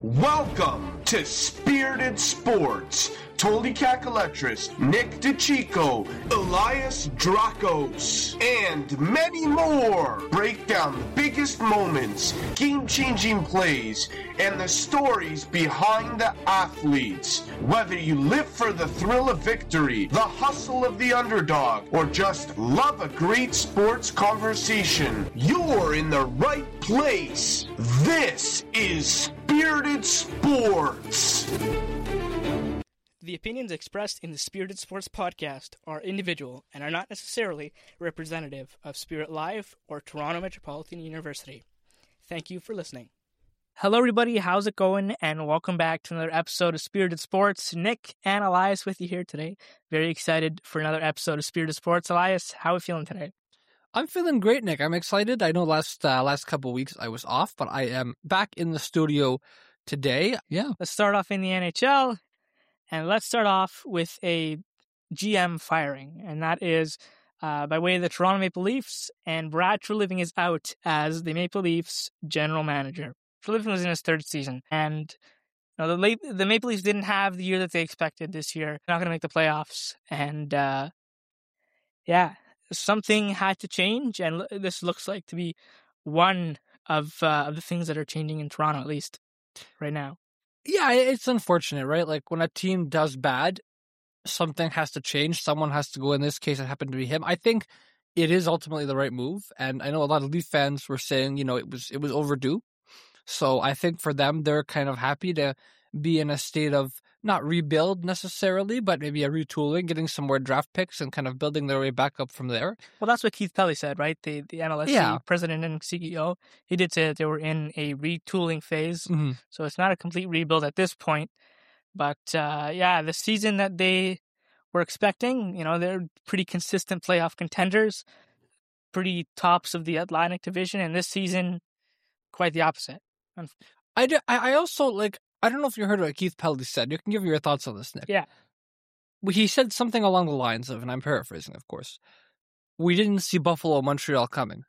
Welcome to Spirited Sports. Tolly Kakalektris, Nick DeChico, Elias Drakos, and many more break down the biggest moments, game-changing plays, and the stories behind the athletes. Whether you live for the thrill of victory, the hustle of the underdog, or just love a great sports conversation, you're in the right place. This is Spirited Sports. The opinions expressed in the Spirited Sports podcast are individual and are not necessarily representative of Spirit Live or Toronto Metropolitan University. Thank you for listening. Hello everybody, how's it going? And welcome back to another episode of Spirited Sports. Nick and Elias with you here today. Very excited for another episode of Spirited Sports. Elias, how are you feeling today? I'm feeling great, Nick. I'm excited. I know last couple of weeks I was off, but I am back in the studio today. Yeah. Let's start off in the NHL. And let's start off with a GM firing, and that is by way of the Toronto Maple Leafs, and Brad Treliving is out as the Maple Leafs general manager. Treliving was in his third season, and the Maple Leafs didn't have the year that they expected this year. They're not going to make the playoffs, and something had to change, and this looks like to be one of the things that are changing in Toronto, at least right now. Yeah, it's unfortunate, right? Like, when a team does bad, something has to change. Someone has to go. In this case, it happened to be him. I think it is ultimately the right move. And I know a lot of Leaf fans were saying, it was overdue. So I think for them, they're kind of happy to be in a state of not rebuild necessarily, but maybe a retooling, getting some more draft picks and kind of building their way back up from there. Well, that's what Keith Pelley said, right? The NLSC president and CEO. He did say that they were in a retooling phase. Mm-hmm. So it's not a complete rebuild at this point. But the season that they were expecting, they're pretty consistent playoff contenders, pretty tops of the Atlantic Division. And this season, quite the opposite. I also, I don't know if you heard what Keith Pelley said. You can give your thoughts on this, Nick. Yeah. He said something along the lines of, and I'm paraphrasing, of course, we didn't see Buffalo, Montreal coming.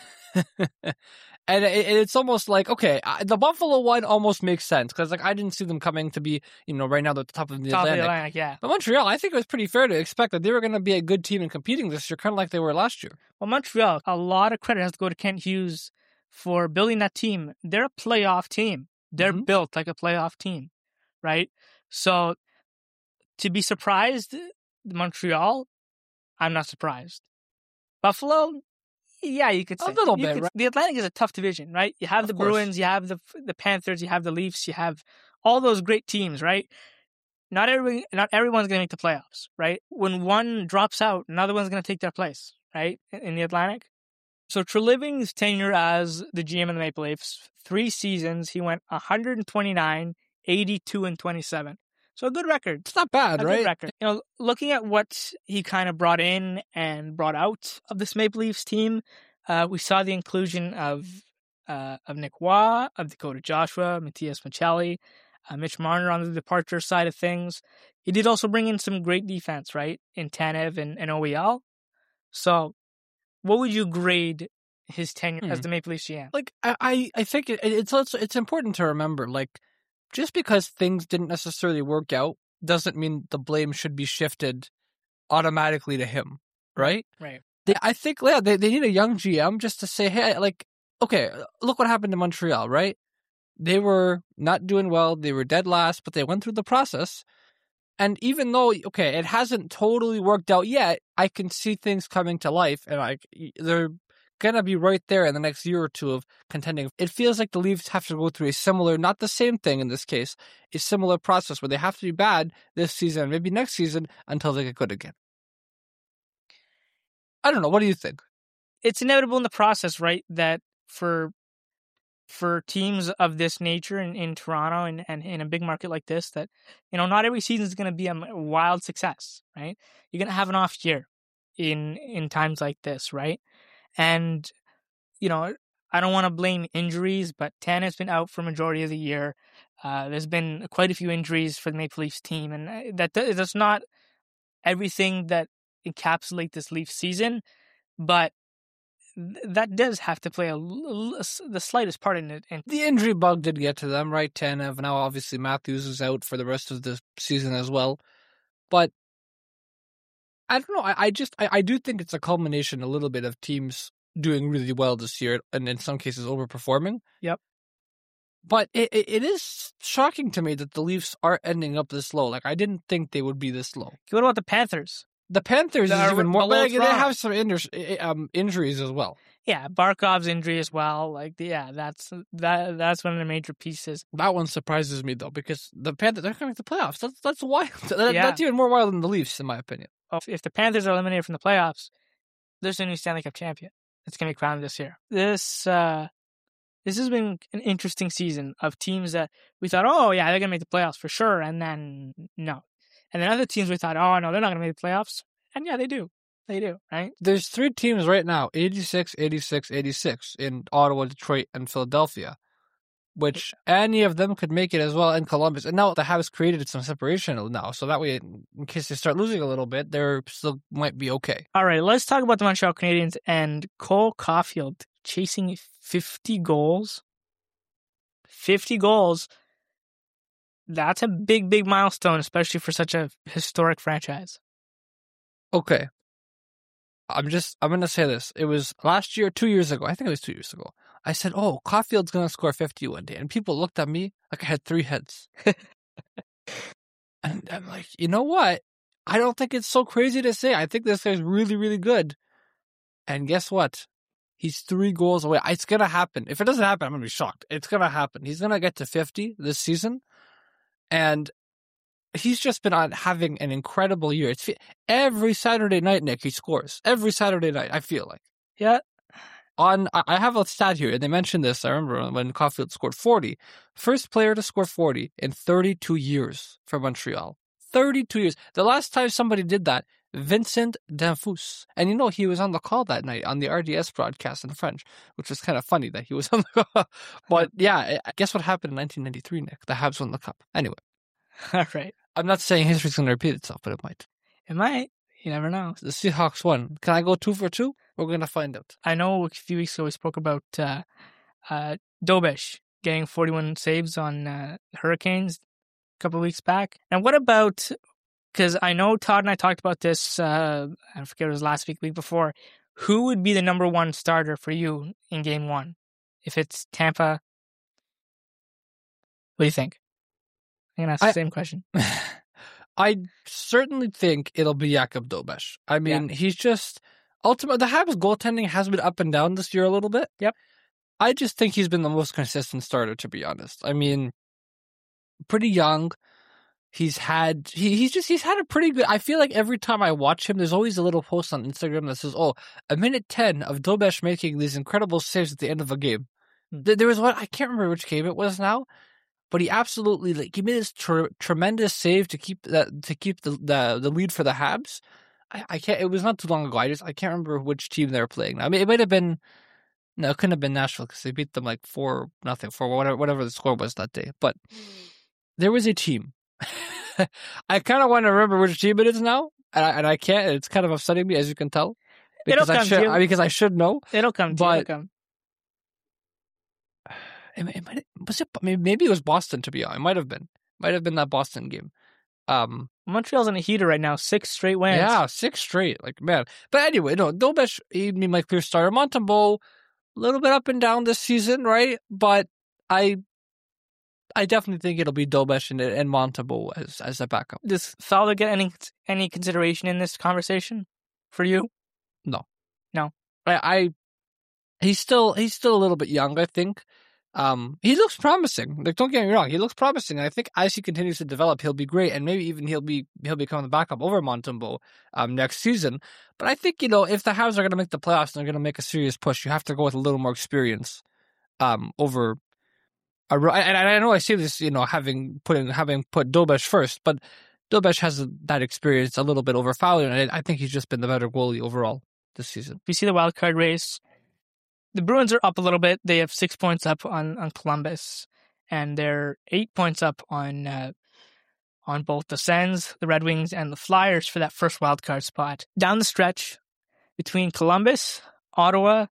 And it's almost like, okay, the Buffalo one almost makes sense, because I didn't see them coming to be, right now at the top of the Atlantic. Yeah. But Montreal, I think it was pretty fair to expect that they were going to be a good team in competing this year, kind of like they were last year. Well, Montreal, a lot of credit has to go to Kent Hughes for building that team. They're a playoff team. They're built like a playoff team, right? So to be surprised, Montreal, I'm not surprised. Buffalo, yeah, you could say. A little bit, right? The Atlantic is a tough division, right? You have the Bruins, you have the Panthers, you have the Leafs, you have all those great teams, right? Not everyone's going to make the playoffs, right? When one drops out, another one's going to take their place, right? In the Atlantic. So Treliving's tenure as the GM of the Maple Leafs, 3 seasons, he went 129, 82, and 27. So a good record. It's not bad, right? Good record. Looking at what he kind of brought in and brought out of this Maple Leafs team, we saw the inclusion of Nick Waugh, of Dakota Joshua, Matthias Maccelli, Mitch Marner on the departure side of things. He did also bring in some great defense, right, in Tanev and OEL. So what would you grade his tenure as the Maple Leafs GM? I think it's important to remember, just because things didn't necessarily work out doesn't mean the blame should be shifted automatically to him, right? Right. I think they need a young GM just to say, hey, okay, look what happened to Montreal, right? They were not doing well. They were dead last, but they went through the process. And even though, it hasn't totally worked out yet, I can see things coming to life, and they're going to be right there in the next year or two of contending. It feels like the Leafs have to go through a similar, not the same thing in this case, a similar process where they have to be bad this season, maybe next season, until they get good again. I don't know. What do you think? It's inevitable in the process, right, that for teams of this nature in Toronto and in a big market like this, that, not every season is going to be a wild success, right? You're going to have an off year in times like this, right? And, I don't want to blame injuries, but Tanner's been out for majority of the year. There's been quite a few injuries for the Maple Leafs team, and that's not everything that encapsulate this Leafs season, but that does have to play the slightest part in it. And the injury bug did get to them, right? Tanev, now obviously Matthews is out for the rest of the season as well. But I don't know. I do think it's a culmination a little bit of teams doing really well this year and in some cases overperforming. Yep. But it is shocking to me that the Leafs are ending up this low. Like, I didn't think they would be this low. What about the Panthers? The Panthers is even more. But they have some injuries as well. Yeah, Barkov's injury as well. Like, yeah, that's one of the major pieces. That one surprises me though, because the Panthers they're going to make the playoffs. That's wild. That's even more wild than the Leafs, in my opinion. Oh, if the Panthers are eliminated from the playoffs, there's a new Stanley Cup champion. It's going to be crowned this year. This has been an interesting season of teams that we thought, oh yeah, they're going to make the playoffs for sure, and then no. And then other teams we thought, oh no, they're not going to make the playoffs. And yeah, they do. They do, right? There's 3 teams right now, 86, 86, 86 in Ottawa, Detroit, and Philadelphia, which any of them could make it as well in Columbus. And now the Habs created some separation now, so that way, in case they start losing a little bit, they still might be okay. All right, let's talk about the Montreal Canadiens and Cole Caulfield chasing 50 goals. 50 goals. That's a big, big milestone, especially for such a historic franchise. Okay. I'm going to say this. It was last year, 2 years ago. I think it was 2 years ago. I said, oh, Caulfield's going to score 50 one day. And people looked at me like I had 3 heads. And I'm like, you know what? I don't think it's so crazy to say. I think this guy's really, really good. And guess what? He's 3 goals away. It's going to happen. If it doesn't happen, I'm going to be shocked. It's going to happen. He's going to get to 50 this season. And he's just been having an incredible year. It's every Saturday night, Nick, he scores. Every Saturday night, I feel like. Yeah. I have a stat here, and they mentioned this. I remember when Caulfield scored 40. First player to score 40 in 32 years for Montreal. 32 years. The last time somebody did that, Vincent Danfous. And he was on the call that night on the RDS broadcast in French, which was kind of funny that he was on the call. But yeah, guess what happened in 1993, Nick? The Habs won the Cup. Anyway. All right. I'm not saying history's going to repeat itself, but it might. It might. You never know. The Seahawks won. Can I go 2 for 2? We're going to find out. I know a few weeks ago we spoke about Dobish getting 41 saves on Hurricanes a couple of weeks back. And what about, because I know Todd and I talked about this, I forget, it was last week, week before, who would be the number 1 starter for you in game 1? If it's Tampa, what do you think? I'm going to ask the same question. I certainly think it'll be Jakub Dobeš. I mean, he's just ultimately the Habs goaltending has been up and down this year a little bit. Yep. I just think he's been the most consistent starter, to be honest. I mean, pretty young. He's had a pretty good. I feel like every time I watch him, there's always a little post on Instagram that says, "Oh, a minute 10 of Dobeš making these incredible saves at the end of a game." There was one, I can't remember which game it was now. But he absolutely he made this tremendous save to keep the lead for the Habs. I can't. It was not too long ago. I can't remember which team they were playing. I mean, it might have been. No, it couldn't have been Nashville because they beat them like 4-0 for whatever the score was that day. But there was a team. I kind of want to remember which team it is now, and I can't. It's kind of upsetting me, as you can tell, because I should know. It'll come. It'll come. Maybe it was Boston, to be honest. It might have been that Boston game. Montreal's in a heater right now. 6 straight wins. Yeah, 6 straight. Like, man. But anyway, no, Dobeš, he'd be my clear starter. Montembeault, a little bit up and down this season, right? But I definitely think it'll be Dobeš and Montembeault as a backup. Does Fowler get any consideration in this conversation for you? No. He's still a little bit young, I think. He looks promising. Like, don't get me wrong, he looks promising. And I think as he continues to develop, he'll be great, and maybe even he'll become the backup over Montembeault next season. But I think if the Habs are going to make the playoffs and they're going to make a serious push, you have to go with a little more experience over. And I know I say this, having put Dobeš first, but Dobeš has that experience a little bit over Fowler, and I think he's just been the better goalie overall this season. We see the wild card race. The Bruins are up a little bit. They have 6 points up on Columbus, and they're 8 points up on both the Sens, the Red Wings, and the Flyers for that first wildcard spot. Down the stretch, between Columbus, Ottawa,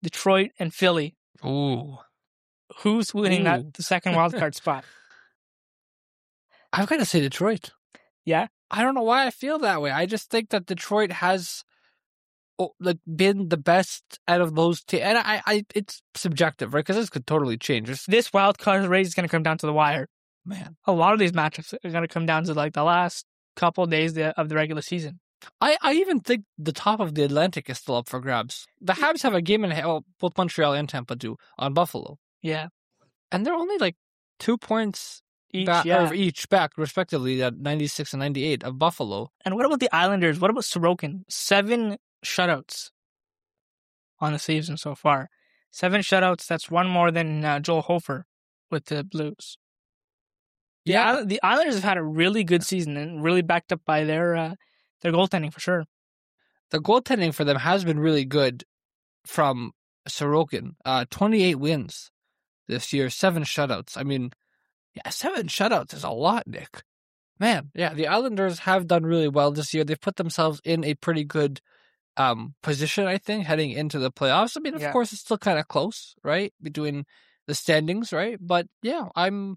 Detroit and Philly. Ooh. Who's winning Ooh. the second wild card spot? I've got to say Detroit. Yeah? I don't know why I feel that way. I just think that Detroit has been the best out of those teams. And I it's subjective, right? Because this could totally change. This wild card race is going to come down to the wire. Man. A lot of these matchups are going to come down to like the last couple days of the regular season. I even think the top of the Atlantic is still up for grabs. The Habs have a game in hell, both Montreal and Tampa do, on Buffalo. Yeah. And they're only like 2 points Each, each back, respectively, at 96 and 98 of Buffalo. And what about the Islanders? What about Sorokin? 7 shutouts on the season so far. 7 shutouts. That's one more than Joel Hofer with the Blues. Yeah. The Islanders have had a really good season and really backed up by their goaltending for sure. The goaltending for them has been really good from Sorokin. 28 wins this year, 7 shutouts. I mean, yeah, 7 shutouts is a lot, Nick. Man, yeah, the Islanders have done really well this year. They've put themselves in a pretty good position, I think, heading into the playoffs. I mean, of course, it's still kind of close, right, between the standings, right? But yeah,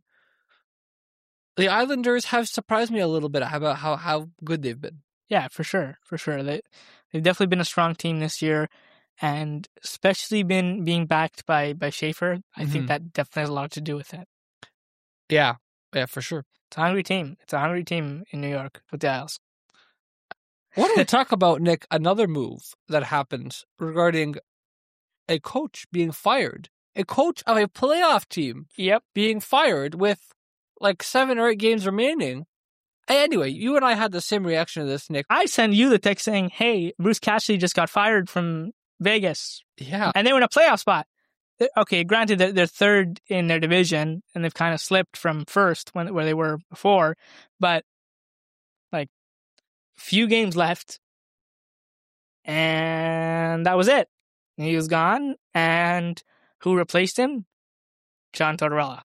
the Islanders have surprised me a little bit about how good they've been. Yeah, for sure. They've definitely been a strong team this year, and especially been being backed by Schaefer. I think that definitely has a lot to do with it. Yeah, for sure. It's a hungry team. It's a hungry team in New York with the Isles. Why don't we talk about, Nick, another move that happened regarding a coach being fired? A coach of a playoff team being fired with like 7 or 8 games remaining. Anyway, you and I had the same reaction to this, Nick. I sent you the text saying, hey, Bruce Cassidy just got fired from Vegas. Yeah. And they were in a playoff spot. Okay, granted, they're third in their division, and they've kind of slipped from first where they were before. But, like, few games left. And that was it. He was gone. And who replaced him? John Tortorella.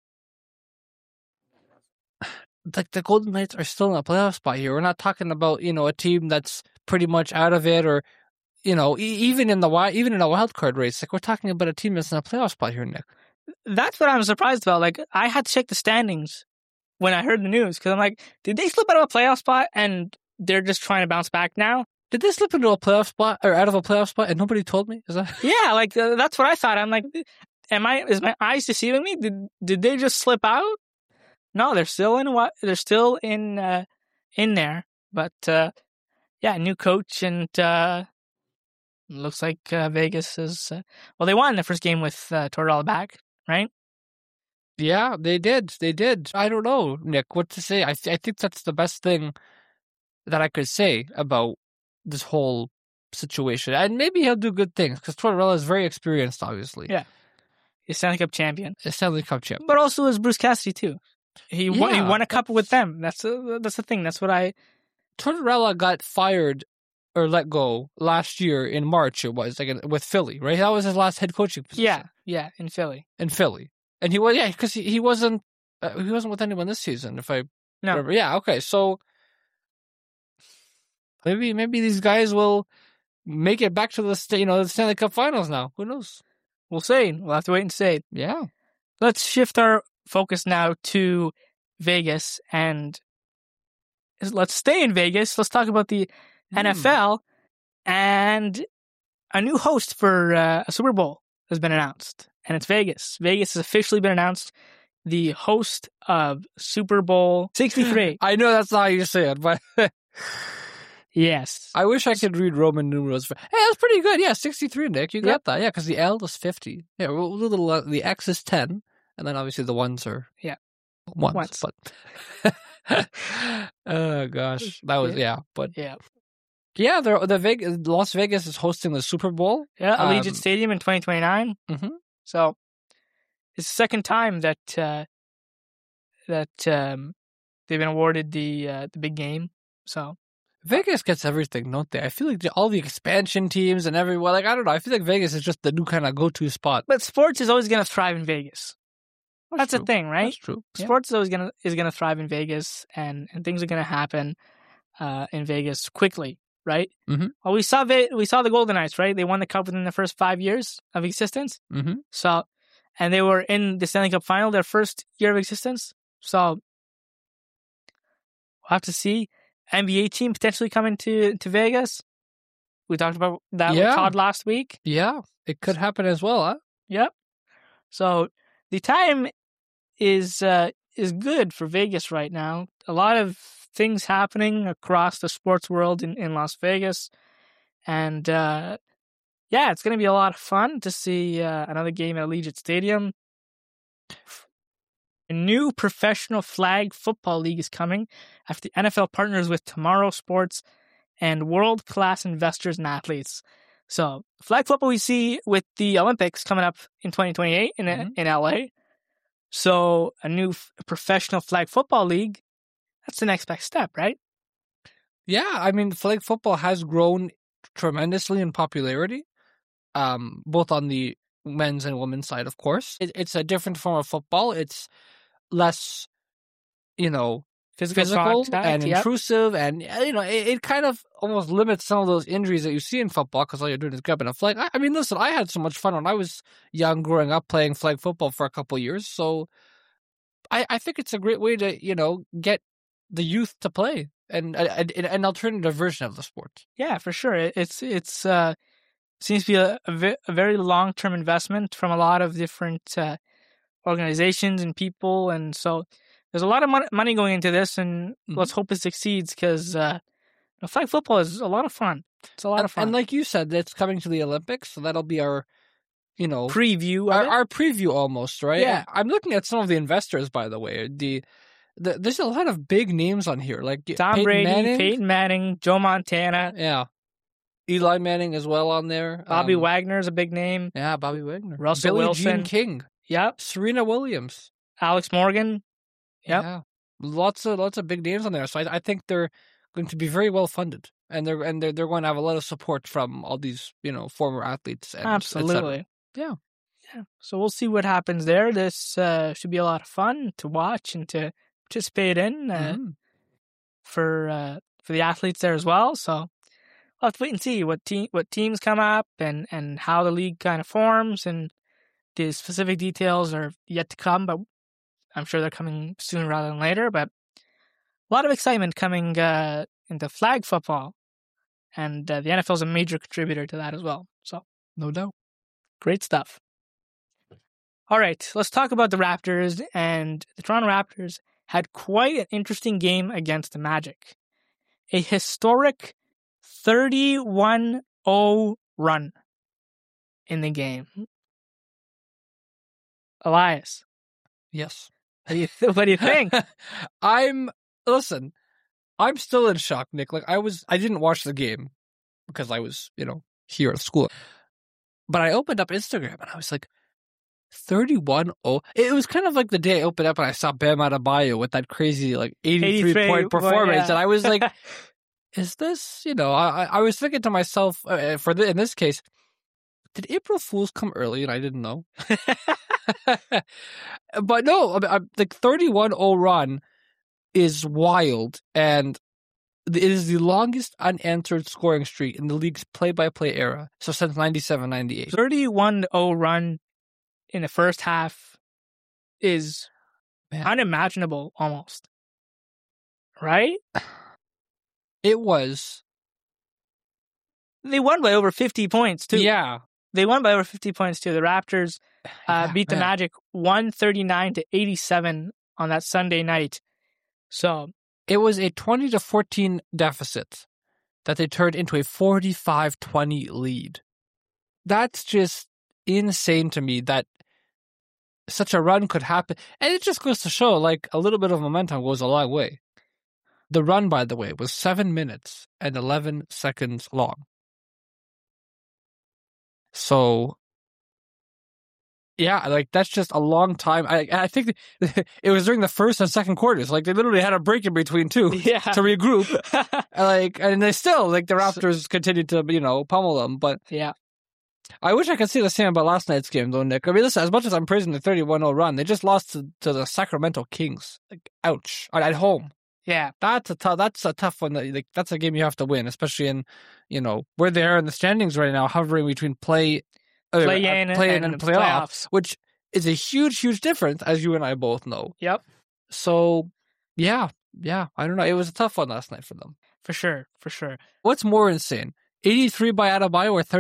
Like, the Golden Knights are still in a playoff spot here. We're not talking about, a team that's pretty much out of it, or, even in a wild card race. Like, we're talking about a team that's in a playoff spot here, Nick. That's what I'm surprised about. Like, I had to check the standings when I heard the news, because I'm like, did they slip out of a playoff spot and they're just trying to bounce back now? Did they slip into a playoff spot or out of a playoff spot and nobody told me? Is that? Yeah, like that's what I thought. I'm like, is my eyes deceiving me? Did they just slip out? No, they're still in there. But new coach, and looks like Vegas is they won the first game with Tortorella back, right? Yeah, they did. I don't know, Nick, what to say. I think that's the best thing that I could say about this whole situation. And maybe he'll do good things, because Tortorella is very experienced, obviously. Yeah. He's Stanley Cup champion. But also is Bruce Cassidy, too. He won a cup with them. That's the thing. That's what Tortorella got fired or let go last year in March. It was with Philly, right? That was his last head coaching position. Yeah, in Philly. And he was because he wasn't with anyone this season. If I remember, yeah, okay. So maybe these guys will make it back to the Stanley Cup Finals now. Who knows? We'll see. We'll have to wait and see. Yeah. Let's shift our focus now to Vegas, and let's stay in Vegas. Let's talk about the NFL, and a new host for a Super Bowl has been announced, and it's Vegas. Vegas has officially been announced the host of Super Bowl 63. I know that's not how you say it, but yes. I wish I could read Roman numerals. Hey, that's pretty good. Yeah, 63, Nick. You got that. Yeah, because the L is 50. Yeah, the X is 10. And then obviously the ones are ones. But oh gosh, that was but Las Vegas is hosting the Super Bowl. Yeah, Allegiant Stadium in 2029. Mm-hmm. So it's the second time that they've been awarded the big game. So Vegas gets everything, don't they? I feel like all the expansion teams and everywhere. Like, I don't know. I feel like Vegas is just the new kind of go-to spot. But sports is always going to thrive in Vegas. That's the thing, right? That's true. Sports is always gonna thrive in Vegas, and things are gonna happen in Vegas quickly. right? Mhm. Well, we saw the Golden Knights, right? They won the cup within the first 5 years of existence. Mm-hmm. So, and they were in the Stanley Cup final their first year of existence. So, we'll have to see. NBA team potentially coming to Vegas. We talked about that with Todd last week. Yeah, it could happen as well, huh? Yep. So the time is good for Vegas right now. A lot of things happening across the sports world in Las Vegas. And it's going to be a lot of fun to see another game at Allegiant Stadium. A new professional flag football league is coming after the NFL partners with Tomorrow Sports and world-class investors and athletes. So, flag football we see with the Olympics coming up in 2028 in LA. So, a new professional flag football league, that's the next best step, right? Yeah, I mean, flag football has grown tremendously in popularity, both on the men's and women's side, of course. It's a different form of football. It's less, physical and intrusive, and it kind of almost limits some of those injuries that you see in football because all you're doing is grabbing a flag. I mean, listen, I had so much fun when I was young growing up playing flag football for a couple of years, so I think it's a great way to get the youth to play and an alternative version of the sport. Yeah, for sure. It's seems to be a very long-term investment from a lot of different organizations and people, and so there's a lot of money going into this, and let's hope it succeeds because flag football is a lot of fun. It's a lot of fun. And like you said, that's coming to the Olympics, so that'll be our, preview. Our preview almost, right? Yeah. I'm looking at some of the investors, by the way. There's a lot of big names on here, like Tom Brady, Peyton Manning, Joe Montana. Yeah. Eli Manning as well on there. Bobby Wagner's a big name. Yeah, Bobby Wagner. Russell Billie Wilson. Jean King. Yep. Serena Williams. Alex Morgan. Yep. Yeah. Lots of big names on there. So I think they're going to be very well funded, and they're going to have a lot of support from all these former athletes. And absolutely. Yeah. So we'll see what happens there. This should be a lot of fun to watch and to participate in for the athletes there as well. So we'll have to wait and see what teams come up and how the league kind of forms, and the specific details are yet to come, but I'm sure they're coming sooner rather than later. But a lot of excitement coming into flag football, and the NFL is a major contributor to that as well. So no doubt. Great stuff. All right, let's talk about the Raptors. And the Toronto Raptors had quite an interesting game against the Magic. A historic 31-0 run in the game. Elias. Yes. What do you think? I'm still in shock, Nick. Like I didn't watch the game because I was, here at school. But I opened up Instagram and I was like, 31-0. It was kind of like the day I opened up and I saw Bam Adebayo with that crazy 83-point performance, and I was like, "Is this?" I was thinking to myself, in this case, did April Fools come early and I didn't know? But no, the 31-0 run is wild, and it is the longest unanswered scoring streak in the league's play-by-play era, so since 97-98. 31-0 run in the first half is unimaginable almost. Right? It was. They won by over 50 points, too. Yeah. They won by over 50 points, too. The Raptors beat the Magic 139-87 on that Sunday night. So it was a 20-14 deficit that they turned into a 45-20 lead. That's just insane to me that such a run could happen. And it just goes to show, a little bit of momentum goes a long way. The run, by the way, was 7 minutes and 11 seconds long. So, yeah, that's just a long time. I think it was during the first and second quarters. They literally had a break in between two to regroup. And they still, the Raptors continued to, pummel them. But yeah. I wish I could say the same about last night's game, though, Nick. I mean, listen, as much as I'm praising the 31-0 run, they just lost to the Sacramento Kings. Ouch. At home. Yeah. That's a tough one. That's a game you have to win, especially in, where they are in the standings right now, hovering between play-in and playoffs, which is a huge, huge difference, as you and I both know. Yep. So, yeah, I don't know. It was a tough one last night for them. For sure. What's more insane? 83 by Adebayo or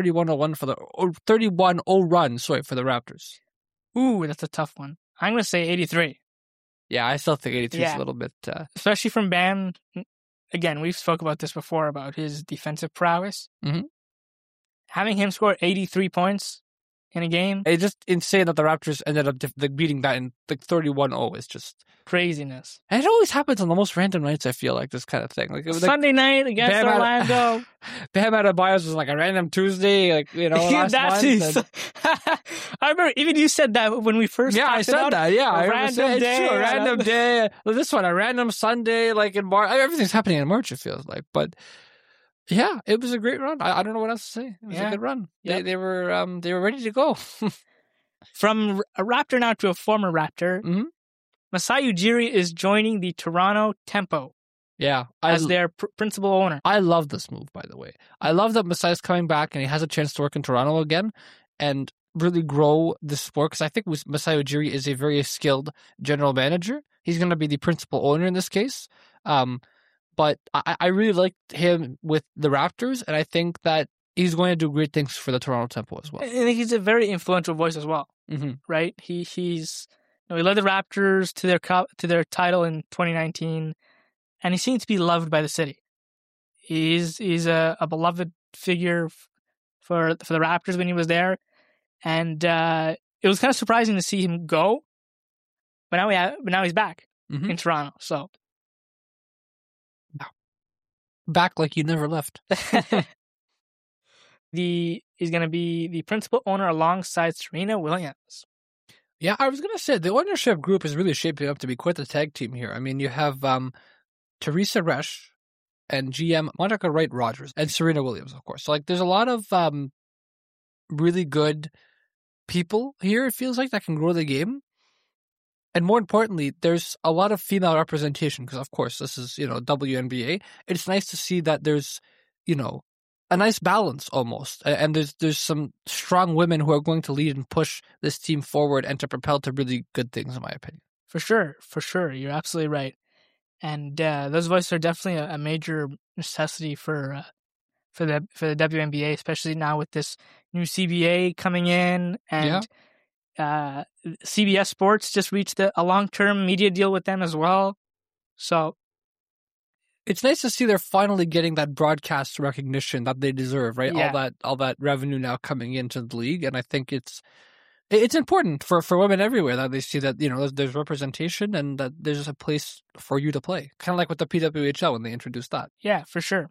31-0 run, for the Raptors? Ooh, that's a tough one. I'm going to say 83. Yeah, I still think 83 is a little bit... Especially from Bam. Again, we've spoke about this before, about his defensive prowess. Mm-hmm. Having him score 83 points in a game... It's just insane that the Raptors ended up beating that in 31-0. It's just... craziness. And it always happens on the most random nights, I feel like, this kind of thing. Sunday night against Orlando. Bam Adebayo's was like a random Tuesday, last month. I remember even you said that when we first talked I said that. Yeah, a random day. A random day. This one, a random Sunday, like in March. Everything's happening in March, it feels like. But yeah, it was a great run. I don't know what else to say. It was a good run. Yep. They were ready to go. From a Raptor now to a former Raptor. Mm-hmm. Masai Ujiri is joining the Toronto Tempo. Yeah. As their principal owner. I love this move, by the way. I love that Masai's coming back and he has a chance to work in Toronto again and really grow this sport, because I think Masai Ujiri is a very skilled general manager. He's going to be the principal owner in this case. But I really liked him with the Raptors, and I think that he's going to do great things for the Toronto Tempo as well. I think he's a very influential voice as well, right? He's... he led the Raptors to their title in 2019, and he seems to be loved by the city. He's a beloved figure for the Raptors when he was there, and it was kind of surprising to see him go. But now he's back in Toronto. So back like you never left. He's going to be the principal owner alongside Serena Williams. Yeah, I was going to say, the ownership group is really shaping up to be quite the tag team here. I mean, you have Teresa Resch and GM Monica Wright-Rogers and Serena Williams, of course. So, there's a lot of really good people here, it feels like, that can grow the game. And more importantly, there's a lot of female representation because, of course, this is, WNBA. It's nice to see that there's, a nice balance almost. And there's some strong women who are going to lead and push this team forward and to propel to really good things, in my opinion. For sure. You're absolutely right. And those voices are definitely a major necessity for the WNBA, especially now with this new CBA coming in. And CBS Sports just reached a long-term media deal with them as well. So it's nice to see they're finally getting that broadcast recognition that they deserve, right? Yeah. All that revenue now coming into the league, and I think it's important for women everywhere that they see that there's representation and that there's a place for you to play, kind of like with the PWHL when they introduced that. Yeah, for sure.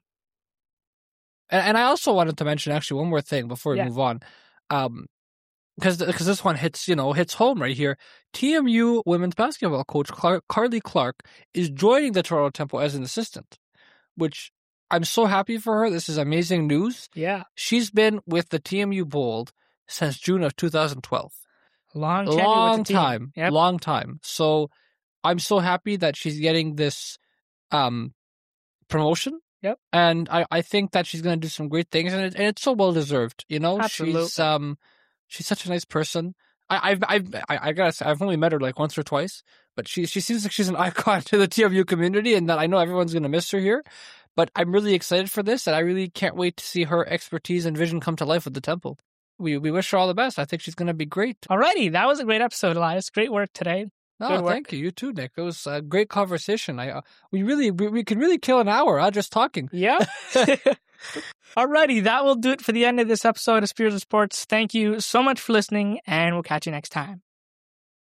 And I also wanted to mention actually one more thing before we move on, because this one hits home right here. TMU women's basketball coach Carly Clark is joining the Toronto Tempo as an assistant, which I'm so happy for her. This is amazing news. Yeah. She's been with the TMU Bold since June of 2012. Long time. Yep. Long time. So I'm so happy that she's getting this promotion. Yep. And I think that she's going to do some great things, and it's so well deserved. Absolutely. She's such a nice person. I gotta say, I've only met her once or twice, but she seems like she's an icon to the TMU community, and that I know everyone's going to miss her here. But I'm really excited for this, and I really can't wait to see her expertise and vision come to life with the Temple. We wish her all the best. I think she's going to be great. Alrighty, that was a great episode, Elias. Great work today. No, thank you. You too, Nick. It was a great conversation. We could really kill an hour just talking. Yeah. Alrighty, that will do it for the end of this episode of Spirited Sports. Thank you so much for listening, and we'll catch you next time.